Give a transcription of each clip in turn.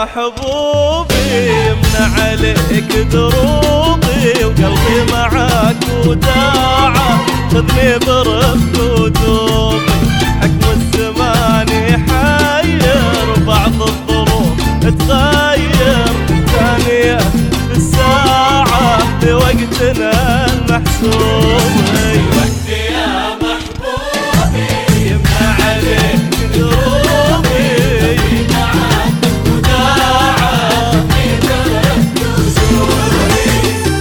محبوبي يمنع عليك دروبي، وقلبي معاك وداعه خذني برفق ودوبي. حكم الزمان يحير بعض الظروف تغير، ثانية في الساعة لوقتنا المحسوب. وقتي يا محبوبي يمنع عليك دروبي، معاك وداعة في درب وزوري.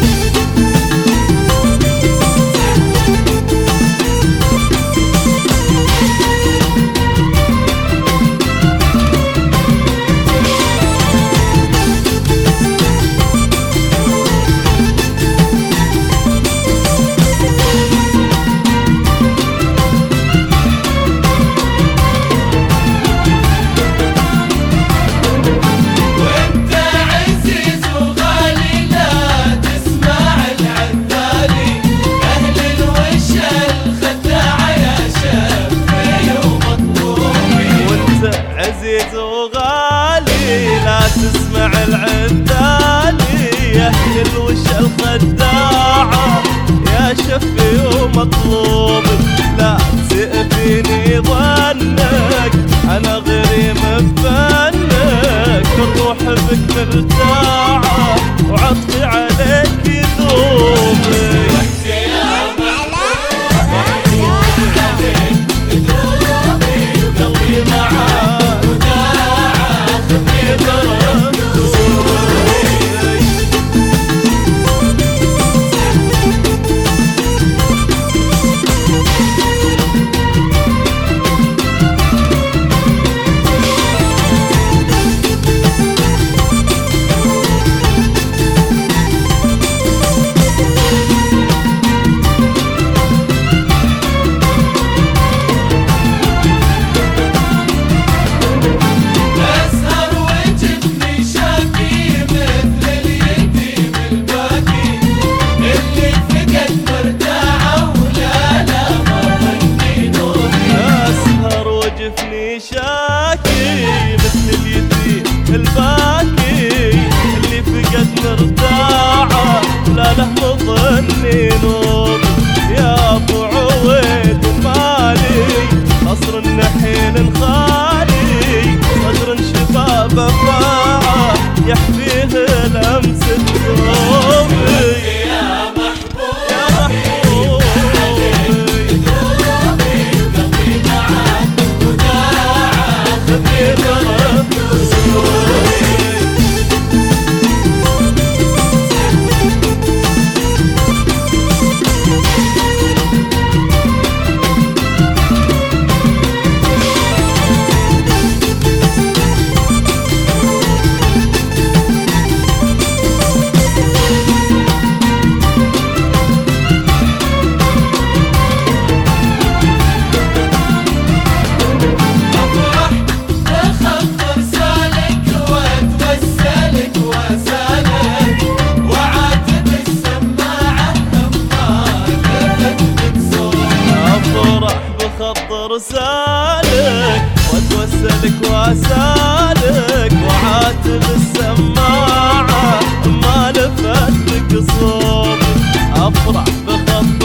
عزيز وغالي لا تسمع العذالي، يا اهل الوش الخداعة يا شفي ومطلوبي. لا تسئ فيني ظنك انا غريم بفنك، الروح بك مرتاعة وعطفي عليك يذوبي. شاكي مثل اليتيم الباكي اللي فقد مرتاعه لا له مظني نوم. يا ابو عويد مالي قصر النحيل خالي، صدر شباب باعه يحفيه لمس الثوب. رسالك واتوسلك واسالك، وعاتب السماعة ما لفتك صوبي. افرح بخط